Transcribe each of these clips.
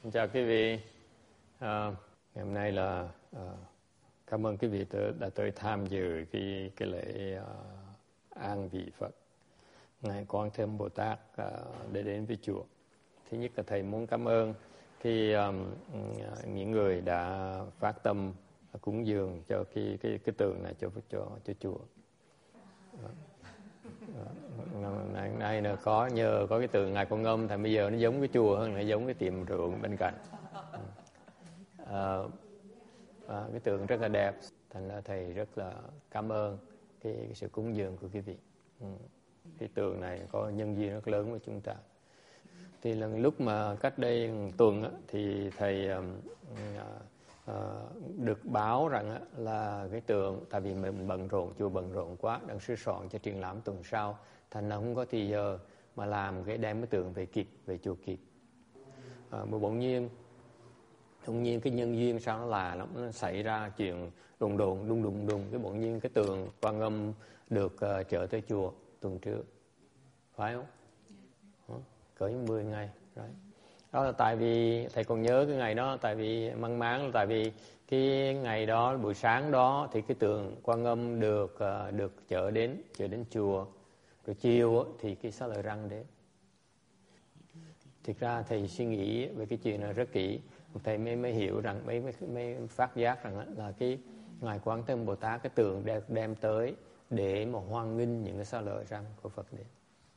Chào quý vị. Ngày hôm nay là cảm ơn quý vị đã tới tham dự cái lễ an vị Phật Ngài Quán Thế Âm Bồ Tát để đến với chùa. Thứ nhất là thầy muốn cảm ơn những người đã phát tâm cúng dường cho cái tượng này cho chùa. Nay là nhờ có cái tượng Ngài Quan Âm thì bây giờ nó giống cái chùa hơn là giống cái tiệm rượu bên cạnh. Cái tượng rất là đẹp, thành ra thầy rất là cảm ơn cái sự cúng dường của quý vị. Cái tượng này có nhân duyên rất lớn với chúng ta. Thì lúc mà cách đây một tuần thì thầy được báo rằng là cái tượng, tại vì mình bận rộn, chùa bận rộn quá, đang sửa soạn cho triển lãm tuần sau, thành ra không có thì giờ mà làm đem cái tượng về chùa kịp. Mà bỗng nhiên cái nhân duyên sao nó xảy ra chuyện đùng, cái bỗng nhiên cái tượng Quan Âm được trở tới chùa tuần trước, phải không? Cỡ 10 ngày rồi. Đó là tại vì thầy còn nhớ cái ngày đó, tại vì mang máng là tại vì cái ngày đó buổi sáng đó thì cái tượng Quan Âm được chở đến chùa, rồi chiều thì cái Xá Lợi Răng đến. Thực ra thầy suy nghĩ về cái chuyện này rất kỹ, thầy mới hiểu rằng mới phát giác rằng là cái Ngài Quán Thế Âm Bồ Tát cái tượng đem tới để mà hoan nghênh những cái Xá Lợi Răng của Phật đến.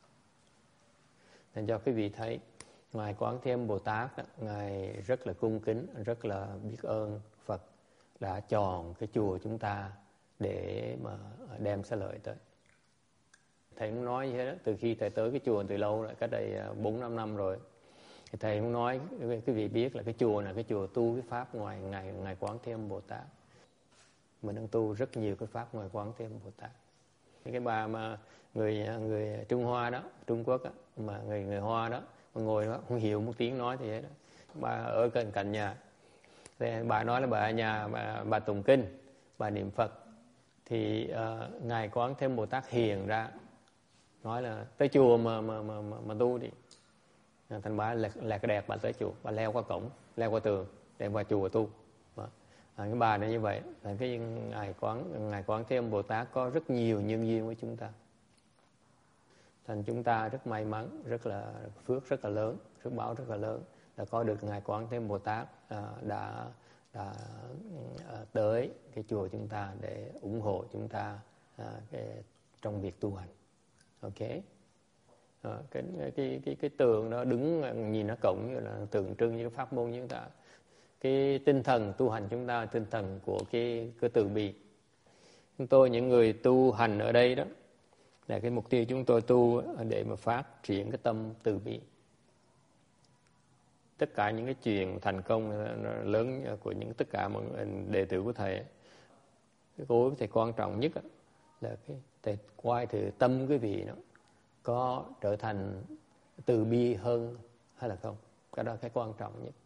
Nên cho quý vị thấy Ngài Quán Thế Âm Bồ Tát Ngài rất là cung kính, rất là biết ơn Phật đã chọn cái chùa chúng ta để mà đem Xá Lợi tới. Thầy cũng nói như thế đó, từ khi thầy tới cái chùa từ lâu rồi, cách đây 4-5 năm rồi. Thì thầy cũng nói quý vị biết là cái chùa này, cái chùa tu cái pháp ngoài Ngài Quán Thế Âm Bồ Tát. Mình đang tu rất nhiều cái pháp ngoài Quán Thế Âm Bồ Tát. Cái bà mà người Trung Hoa đó, Trung Quốc đó, mà người Hoa đó, mà ngồi đó không hiểu một tiếng nói thì thế đó. Bà ở cạnh nhà. Thì bà nói là bà ở nhà bà tụng kinh, bà niệm Phật. Thì Ngài Quán Thế Âm Bồ Tát hiền ra nói là tới chùa mà tu đi. Thành bà là cái đẹp, bà tới chùa, bà leo qua cổng, leo qua tường để vào chùa tu. Cái bà này như vậy là cái Ngài Quán Thế Âm Bồ Tát có rất nhiều nhân duyên với chúng ta. Thành chúng ta rất may mắn, rất là phước rất là lớn, phước báo rất là lớn là có được Ngài Quán Thế Âm Bồ Tát đã tới cái chùa chúng ta để ủng hộ chúng ta trong việc tu hành. Ok. Cái tượng đó đứng nhìn nó cộng như là tượng trưng như cái pháp môn như chúng ta. Cái tinh thần tu hành chúng ta, tinh thần của cái từ bi. Chúng tôi những người tu hành ở đây đó là cái mục tiêu chúng tôi tu để mà phát triển cái tâm từ bi. Tất cả những cái chuyện thành công lớn của tất cả mọi đệ tử của thầy, cái đối với thầy quan trọng nhất là cái thầy quay từ tâm quý vị nó có trở thành từ bi hơn hay là không. Cái đó là cái quan trọng nhất.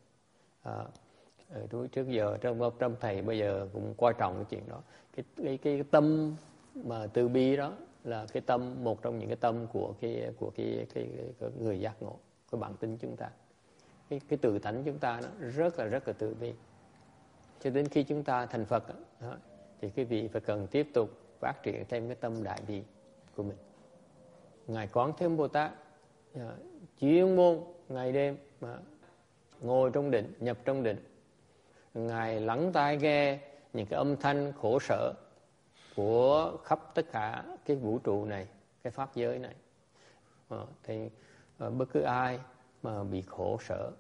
Trước giờ trong thầy bây giờ cũng quan trọng cái chuyện đó. Cái tâm mà từ bi đó là cái tâm, một trong những cái tâm của cái người giác ngộ, cái bản tính chúng ta. Cái tự tánh chúng ta nó rất là từ bi. Cho đến khi chúng ta thành Phật đó, thì quý vị phải cần tiếp tục phát triển thêm cái tâm đại bi của mình. Ngài Quán Thế Âm Bồ Tát chuyên môn ngày đêm mà ngồi trong định, nhập trong định. Ngài lắng tai nghe những cái âm thanh khổ sở của khắp tất cả cái vũ trụ này, cái pháp giới này. Thì bất cứ ai mà bị khổ sở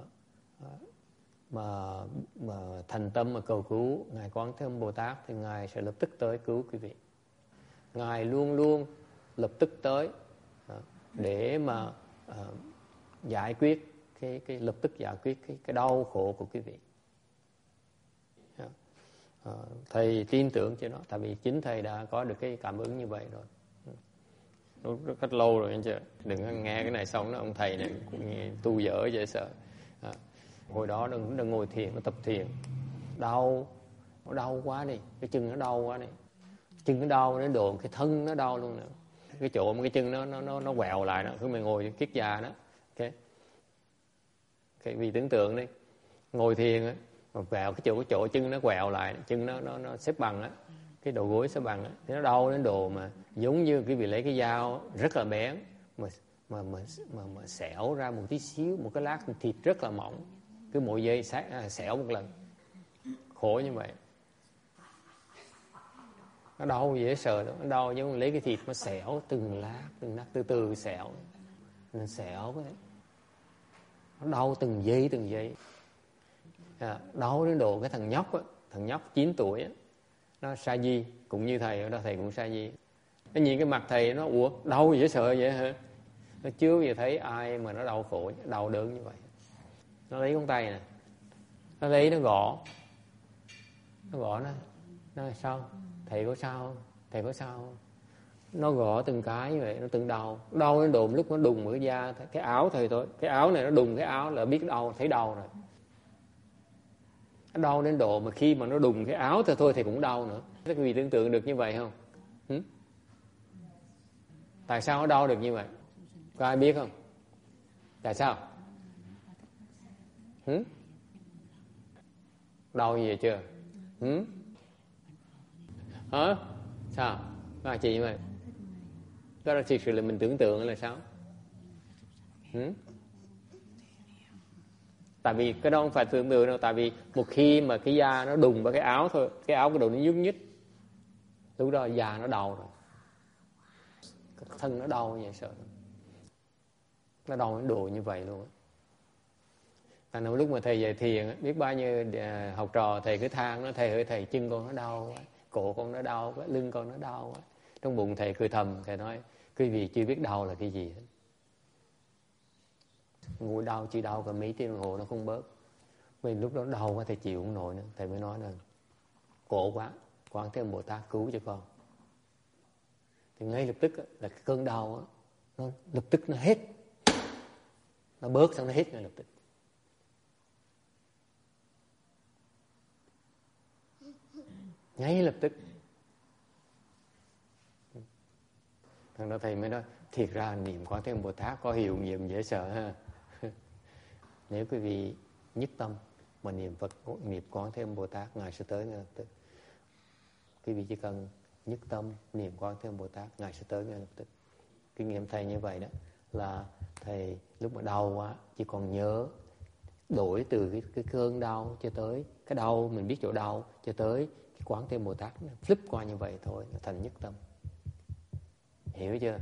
mà thành tâm mà cầu cứu Ngài Quán Thế Âm Bồ Tát thì Ngài sẽ lập tức tới cứu quý vị. Ngài luôn luôn lập tức tới để mà giải quyết lập tức giải quyết cái đau khổ của quý vị. Thầy tin tưởng cho nó, tại vì chính thầy đã có được cái cảm ứng như vậy rồi. Nó rất lâu rồi anh chị. Đừng có nghe cái này xong đó ông thầy này tu dở dễ sợ. Hồi đó đừng ngồi thiền, nó tập thiền, nó đau quá đi, cái chân nó đau quá đi, chân nó đau đến độ cái thân nó đau luôn nữa. Cái chỗ mà cái chân nó quẹo lại đó, cứ mày ngồi kiết già đó, ok. Cái vì tưởng tượng đi, ngồi thiền á, mà quẹo cái chỗ chân nó quẹo lại, chân nó xếp bằng á, cái đầu gối xếp bằng á, thì nó đau đến độ mà giống như cái vị lấy cái dao rất là bén mà xẻo ra một tí xíu, một cái lát thịt rất là mỏng, cứ mỗi giây xẻo một lần, khổ như vậy. Nó đau dễ sợ đó, nó đau giống lấy cái thịt nó xẻo từng lát từ từ xẻo, nên xẻo cái đấy. Nó đau từng giây. Đau đến độ cái thằng nhóc 9 tuổi á, nó sa di cũng như thầy ở đó, thầy cũng sa di. Nó nhìn cái mặt thầy, nó ủa đau dễ sợ vậy hả? Nó chưa bao giờ thấy ai mà nó đau khổ, đau đớn như vậy. Nó lấy ngón tay nè, nó lấy nó gõ nó sao? Thầy có sao không? Thầy có sao không? Nó gõ từng cái như vậy, nó từng đau đến độ lúc nó đùng cái da cái áo thầy thôi, cái áo này nó đùng cái áo là biết đau, thấy đau rồi. Nó đau đến độ mà khi mà nó đùng cái áo thôi thì cũng đau nữa. Các quý vị tưởng tượng được như vậy không? Tại sao nó đau được như vậy? Có ai biết không? Tại sao? Đau như vậy chưa? Hả? Sao? Có chị như vậy? Đó là thực sự là mình tưởng tượng là sao? Tại vì cái đó không phải tưởng tượng đâu. Tại vì một khi mà cái da nó đùng vào cái áo thôi, cái áo cái đầu nó nhúc nhích, lúc đó da nó đau rồi, cái thân nó đau như vậy, sợ nó đau đến độ như vậy luôn á. Thành lúc mà thầy dạy thiền, biết bao nhiêu học trò thầy cứ than nó, thầy ơi thầy chân con nó đau quá, cổ con nó đau quá, lưng con nó đau quá. Trong bụng thầy cười thầm, thầy nói quý vị chưa biết đau là cái gì hết. Ngồi đau chỉ đau cả mấy tiếng đồng hồ nó không bớt. Vì lúc đó đau quá thầy chịu không nổi nữa, thầy mới nói là khổ quá, Quán Thế Âm Bồ Tát cứu cho con. Thì ngay lập tức là cái cơn đau đó, nó lập tức nó hết, nó bớt xong nó hết ngay lập tức. Ngay lập tức. Thằng đó thầy mới nói thiệt ra niệm Quán Thế Âm Bồ Tát có hiệu nghiệm dễ sợ ha. Nếu quý vị nhất tâm mà niệm Phật, niệm Quán Thế Âm Bồ Tát, Ngài sẽ tới ngay lập tức. Quý vị chỉ cần nhất tâm niệm Quán Thế Âm Bồ Tát, Ngài sẽ tới ngay lập tức. Kinh nghiệm thầy như vậy đó, là thầy lúc mà đau quá chỉ còn nhớ đổi từ cái cơn đau cho tới cái đau mình biết chỗ đau, cho tới cái Quán Thế Âm Bồ Tát, flip qua như vậy thôi, thành nhất tâm. Hiểu chưa?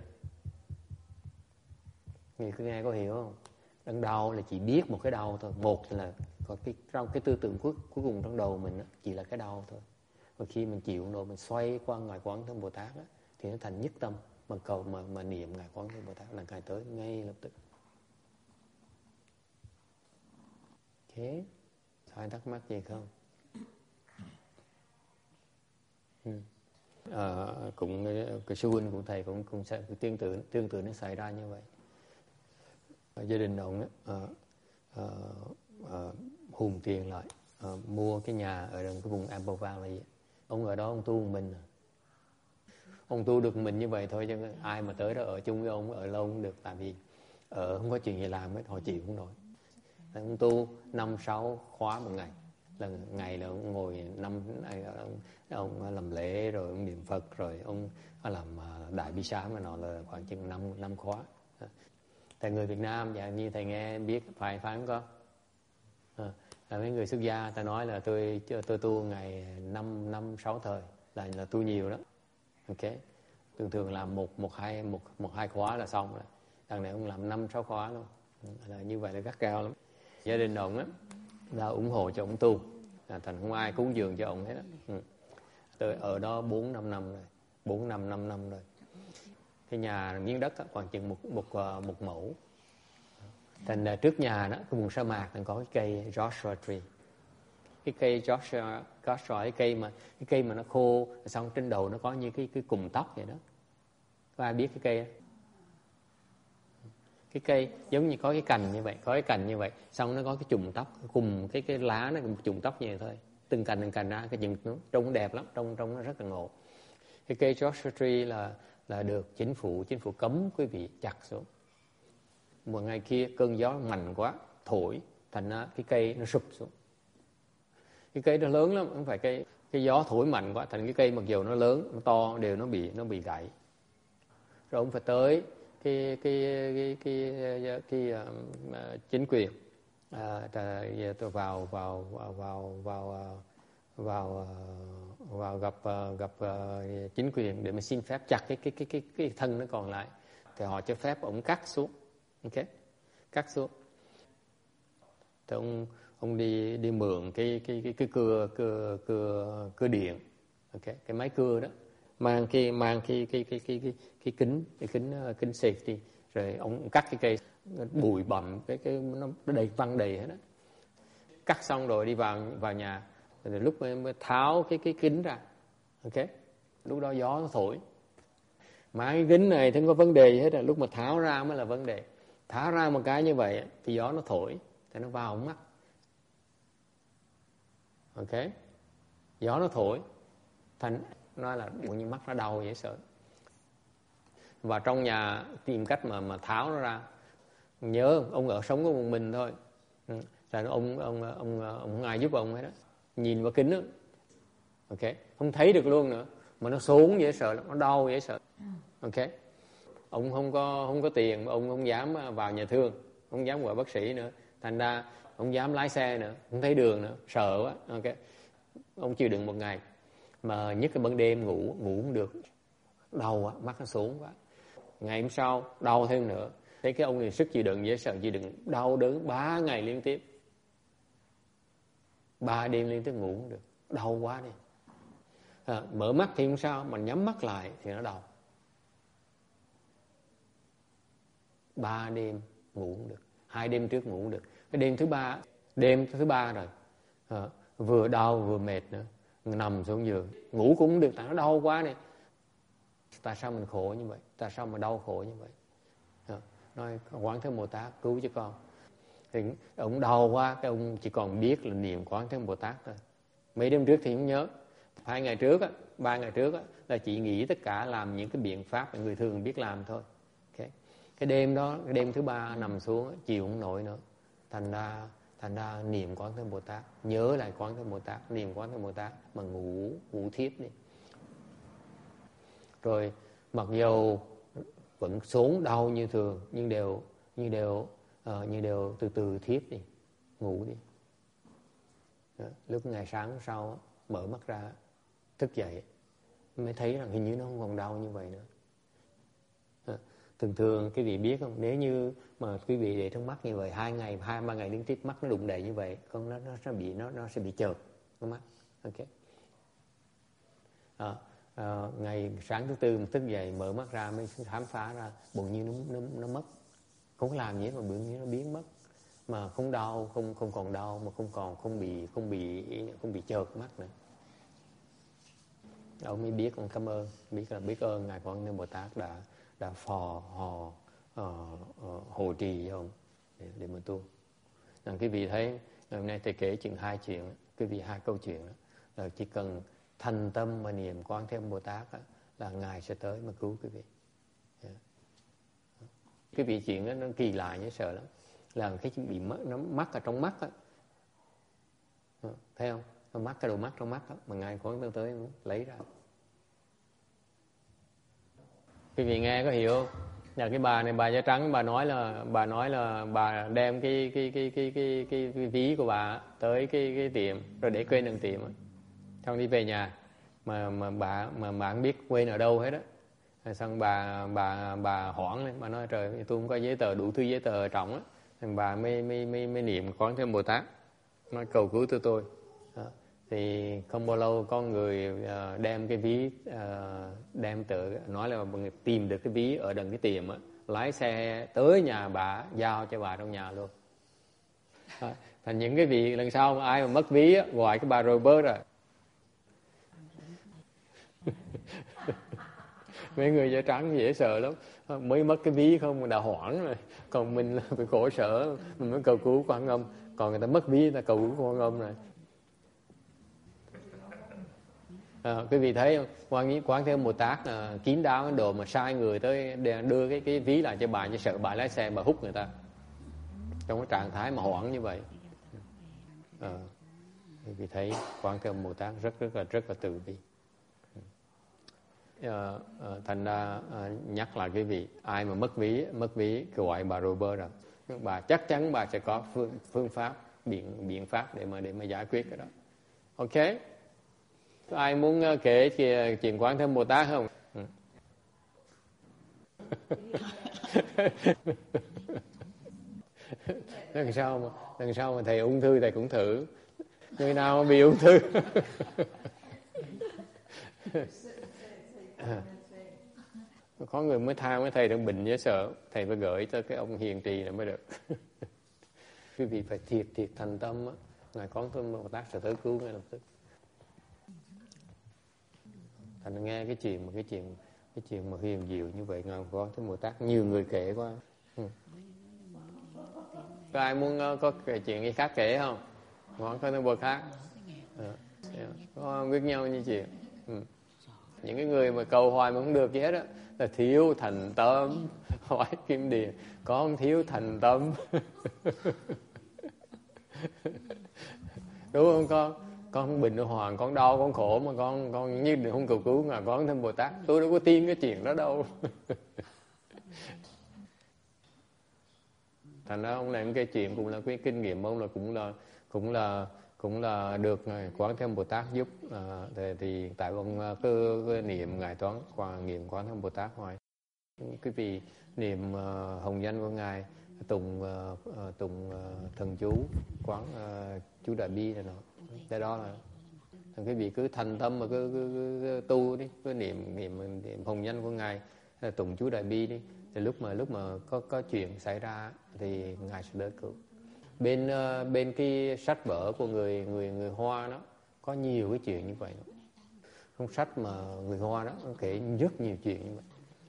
Người cứ nghe có hiểu không? Đang đau là chỉ biết một cái đau thôi. Một là còn cái tư tưởng cuối cùng trong đầu mình đó, chỉ là cái đau thôi. Và khi mình chịu rồi mình xoay qua Ngài Quán Thế Âm Bồ Tát đó, thì nó thành nhất tâm. Mà cầu mà niệm Ngài Quán Thế Âm Bồ Tát là Ngài tới ngay lập tức. Ok, ai thắc mắc gì không? Cũng cái sư huynh của thầy cũng sẽ tương tự nó xảy ra như vậy. Gia đình ông hùn tiền lại, mua cái nhà ở gần cái vùng Apple Valley. Ông ở đó ông tu một mình. Ông tu được mình như vậy thôi, chứ ai mà tới đó ở chung với ông ở lâu không được. Tại vì không có chuyện gì làm hết, họ chịu không nổi. Ông tu 5-6 khóa một ngày. Lần ngày là ông ngồi ông làm lễ, rồi ông niệm Phật, rồi ông làm đại bi sám, mà nó là khoảng chừng 5 khóa. Thầy người Việt Nam, dạ như thầy nghe biết phải không con? Mấy người xuất gia ta nói là tôi tu ngày 5-6 thời là tu nhiều đó. Ok, thường làm một hai khóa là xong rồi. Đằng này ông làm 5-6 khóa luôn, là như vậy là gắt gao lắm. Gia đình ông á là ủng hộ cho ông tu, thành không ai cúng dường cho ông hết á. Tôi ở đó 4-5 năm rồi, 4-5 năm rồi. Cái nhà miếng đất á, khoảng chừng một mẫu. Thành trước nhà đó, cái vùng sa mạc có cái cây Joshua tree. Cái cây Joshua cái cây mà nó khô, xong trên đầu nó có như cái cùm tóc vậy đó. Có ai biết cái cây đó? Cái cây giống như có cái cành như vậy, xong nó có cái chùm tóc, cùng cái lá nó cùng chùm tóc như vậy thôi. Từng cành ra, cái chùm nó trông đẹp lắm, trông nó rất là ngộ. Cái cây Joshua tree là được chính phủ cấm quý vị chặt xuống. Một ngày kia cơn gió mạnh quá thổi, thành ra cái cây nó sụp xuống. Cái cây nó lớn lắm, không phải cái gió thổi mạnh quá, thành cái cây mặc dù nó lớn, nó to đều nó bị gãy. Rồi ông phải tới cái chính quyền, vào gặp chính quyền để mà xin phép chặt cái thân nó còn lại, thì họ cho phép ông cắt xuống, ok, cắt xuống. Thì ông đi mượn cái cưa điện, ok, cái máy cưa đó, mang cái kính safety, rồi ông cắt cái cây, bụi bặm nó đầy văng đầy hết đó. Cắt xong rồi đi vào nhà, rồi lúc mới tháo cái kính ra, ok, lúc đó gió nó thổi, mà cái kính này thì không có vấn đề gì hết rồi, lúc mà tháo ra mới là vấn đề. Tháo ra một cái như vậy thì gió nó thổi thì nó vào mắt, ok, gió nó thổi thành nói là bụng như mắt nó đau dễ sợ. Và trong nhà tìm cách mà tháo nó ra. Nhớ ông ở sống có một mình thôi, là ông không ai giúp ông hết đó. Nhìn vào kính đó, ok, không thấy được luôn nữa, mà nó xuống dễ sợ lắm, nó đau dễ sợ, ok. Ông không có tiền, ông không dám vào nhà thương, không dám gọi bác sĩ nữa, thành ra không dám lái xe nữa, không thấy đường nữa, sợ quá, ok. Ông chịu đựng một ngày, mà nhất là ban đêm ngủ không được, đau quá, mắt nó xuống quá. Ngày hôm sau đau thêm nữa. Thế cái ông này sức chịu đựng dễ sợ, chịu đựng đau đớn 3 ngày liên tiếp, 3 đêm liên tiếp ngủ không được, đau quá đi. Mở mắt thì không sao, mà nhắm mắt lại thì nó đau. 3 đêm ngủ không được, 2 đêm trước ngủ không được, cái đêm thứ ba rồi, vừa đau vừa mệt nữa, nằm xuống giường ngủ cũng không được, tại nó đau quá này. Tại sao mình khổ như vậy, tại sao mà đau khổ như vậy? Nói Quán Thế Bồ Tát cứu cho con. Thì ông đau quá, cái ông chỉ còn biết là niệm Quán Thế Bồ Tát thôi. Mấy đêm trước thì không nhớ, 2 ngày trước 3 ngày trước là chỉ nghĩ tất cả làm những cái biện pháp mà người thường biết làm thôi, okay. Cái đêm đó, cái đêm thứ 3 nằm xuống chịu không nổi nữa, thành ra niệm Quán Thế Bồ Tát, nhớ lại Quán Thế Bồ Tát, niệm Quán Thế Bồ Tát mà ngủ thiếp đi. Rồi mặc dù vẫn xuống đau như thường, nhưng đều từ từ thiếp đi, ngủ đi. Lúc ngày sáng sau mở mắt ra, thức dậy mới thấy rằng hình như nó không còn đau như vậy nữa. Thường quý vị biết không, nếu như mà quý vị để trong mắt như vậy 2-3 ngày liên tiếp mắt nó đụng đầy như vậy, con nó sẽ bị chợt con mắt, ok. Ngày sáng thứ tư thức dậy mở mắt ra mới khám phá ra bụng như nó mất, không làm gì mà bụng như nó biến mất, mà không đau, không còn đau, mà không bị chợt mắt nữa. Ông mới biết, ông cảm ơn, biết ơn ngài Quán Thế Bồ Tát đã hộ trì cho ông để mà tu. Rằng quý vị thấy ngày hôm nay thầy kể chừng 2 chuyện, quý vị 2 câu chuyện đó, là chỉ cần thành tâm mà niệm Quán Thế Bồ Tát là ngài sẽ tới mà cứu quý vị. Cái vị chuyện đó nó kỳ lạ như sợ lắm, là cái chuyện bị nó mắc ở trong mắt á, thấy không? Nó mắc cái đồ mắt trong mắt đó, mà ngài Quán tới lấy ra. Quý vị nghe có hiểu không? Là cái bà này, bà da trắng, bà nói là bà đem cái ví của bà tới cái tiệm rồi để quên ở tiệm, xong đi về nhà mà bà không biết quên ở đâu hết á. Xong bà hoảng lên, bà nói trời, tôi không có giấy tờ, đủ thứ giấy tờ trọng á. Thằng bà mới niệm Quán Thế Bồ Tát, nói cầu cứu tôi. Thì không bao lâu có người đem cái ví, đem tự nói là tìm được cái ví ở gần cái tiệm á, lái xe tới nhà bà, giao cho bà trong nhà luôn. Thành những cái vị lần sau mà ai mà mất ví á, gọi cái bà Robert rồi. Mấy người da trắng dễ sợ lắm, mới mất cái ví không mà đã hoảng rồi, còn mình là phải khổ sở, mình mới cầu cứu Quan Âm, còn người ta mất ví người ta cầu cứu Quan Âm rồi. Quý vị thấy không? Quán Thế Bồ Tát kín đáo cái đồ mà sai người tới đưa cái ví lại cho bà, cho sợ bà lái xe bà hút người ta trong cái trạng thái mà hoảng như vậy. Vì thấy Quán Thế Âm Bồ Tát rất là từ bi. Thành ra nhắc lại quý vị, ai mà mất ví cứ gọi bà Robert rồi, bà chắc chắn bà sẽ có phương pháp, biện pháp để mà giải quyết cái đó. Ok, có ai muốn kể chuyện Quán Thế Âm Bồ Tát không? lần sau mà thầy ung thư thầy cũng thử, người nào mà bị ung thư có người mới than với thầy đang bệnh với sợ, thầy phải gửi tới cái ông hiền trì này mới được. Quý vị phải thiệt thành tâm á, Ngài Quán Thế Âm Bồ Tát sẽ tới cứu ngay lập tức. Thành nghe cái chuyện mà hiền diệu như vậy, Ngài Quán Thế Âm Bồ Tát nhiều người kể quá. Có ai muốn có chuyện gì khác kể không? Quán Thế Âm Bồ Tát có biết nhau như chuyện. Những cái người mà cầu hoài mà không được gì hết á là thiếu thành tâm. Hỏi Kim Điền, con thiếu thành tâm. Đúng không con bệnh hoàng, con đau, con khổ mà con như không cầu cứu Ngài Quán Thế Âm Bồ Tát. Tôi đâu có tin cái chuyện đó đâu. Thành ra ông này cái chuyện cũng là cái kinh nghiệm ông là cũng là được Ngài Quán Thế Âm Bồ Tát giúp. Thì tại ông cứ niệm Ngài niệm Quán Thế Âm Bồ Tát hoài. Quý vị niệm hồng danh của Ngài, tụng thần chú quán chú Đại Bi này nọ. Cái đó là quý vị cứ thành tâm mà cứ tu đi, cứ niệm hồng danh của Ngài, tụng chú Đại Bi đi. Thì lúc mà có chuyện xảy ra thì Ngài sẽ đỡ cứu. Bên cái sách vở của người Hoa đó có nhiều cái chuyện như vậy. Trong sách mà người Hoa đó nó kể rất nhiều chuyện như vậy.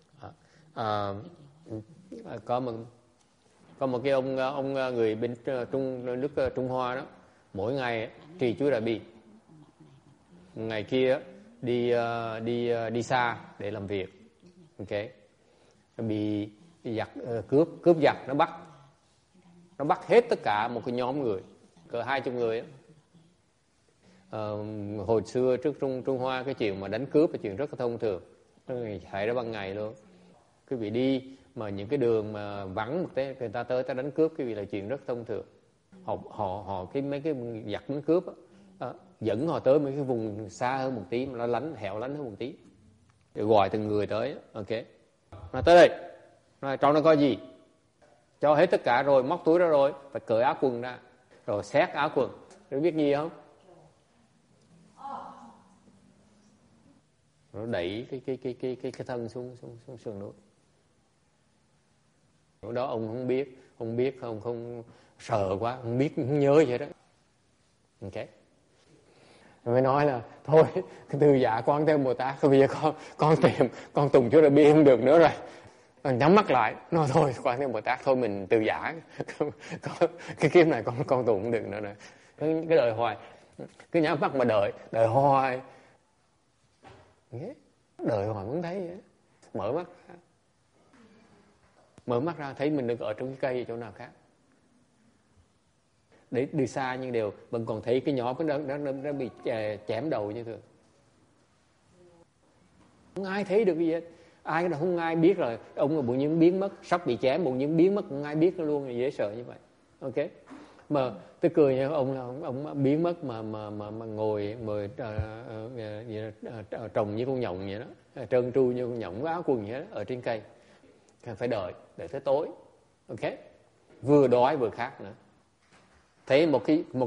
Có một cái ông người bên nước Trung Hoa đó, mỗi ngày trì chú Đại Bi. Ngày kia đi xa để làm việc. Ok. Bị giặc cướp giặc nó bắt hết tất cả một cái nhóm người cỡ 20 người đó. Hồi xưa trước Trung Hoa cái chuyện mà đánh cướp là chuyện rất là thông thường, xảy ra ban ngày luôn. Quý vị đi mà những cái đường mà vắng một tí người ta tới đánh cướp, quý vị là chuyện rất thông thường. Họ mấy cái giặc đánh cướp đó, dẫn họ tới mấy cái vùng xa hơn một tí, mà nó hẻo lánh hơn một tí, để gọi từng người tới. Ok, nói tới đây, nói trong nó có gì, cho hết tất cả rồi, móc túi ra rồi, phải cởi áo quần ra, rồi xét áo quần. Rồi biết gì không? Nó đẩy cái thân xuống sườn núi. Lúc đó ông không biết, không sợ quá, không biết, không nhớ vậy đó. Ok. Mới nói là thôi, cái từ giả Quán Thế Âm Bồ Tát, bây giờ con tùng chú Đại Bi không được nữa rồi. Nhắm mắt lại, nói thôi Quán Thế Âm Bồ Tát, thôi mình từ giả. Cái kiếp này con tùng không được nữa rồi. Cái đời hoài, cứ nhắm mắt mà đợi hoài. Đợi hoài muốn thấy vậy. Mở mắt ra thấy mình được ở trong cái cây chỗ nào khác. Để đi xa nhưng đều vẫn còn thấy cái nhỏ nó bị chém đầu như thường. Không ai thấy được cái gì hết. Không ai biết rồi. Ông là bụng những biến mất, sắp bị chém, bụng những biến mất, không ai biết nó luôn, là dễ sợ như vậy. Ok. Mà tôi cười nha, ông biến mất mà ngồi trồng như con nhộng vậy đó, trơn tru như con nhộng, áo quần vậy đó, ở trên cây. Phải đợi tới tối. Ok. Vừa đói vừa khát nữa. Thấy một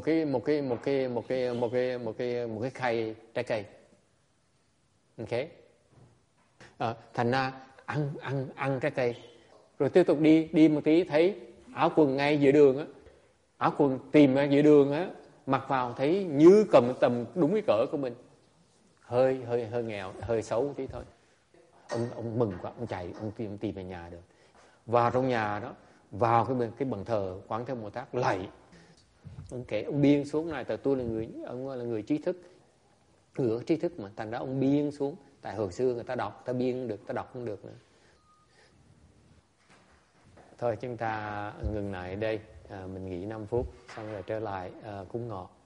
cái khay trái cây. Ok. Thành ra ăn trái cây. Rồi tiếp tục đi một tí, thấy áo quần ngay giữa đường á. Áo quần tìm ra giữa đường á, mặc vào thấy như cầm tầm đúng cái cỡ của mình. Hơi nghèo, hơi xấu một tí thôi. Ông mừng quá, ông chạy, ông tìm về nhà được. Vào trong nhà đó, vào cái bàn thờ Quán Thế Âm Bồ Tát lạy. Ông biên xuống này, tại tôi là người trí thức, người trí thức mà, thành ra ông biên xuống. Tại hồi xưa người ta đọc, ta biên được, ta đọc không được nữa. Thôi chúng ta ngừng lại ở đây. mình nghỉ 5 phút xong rồi trở lại cúng ngọ.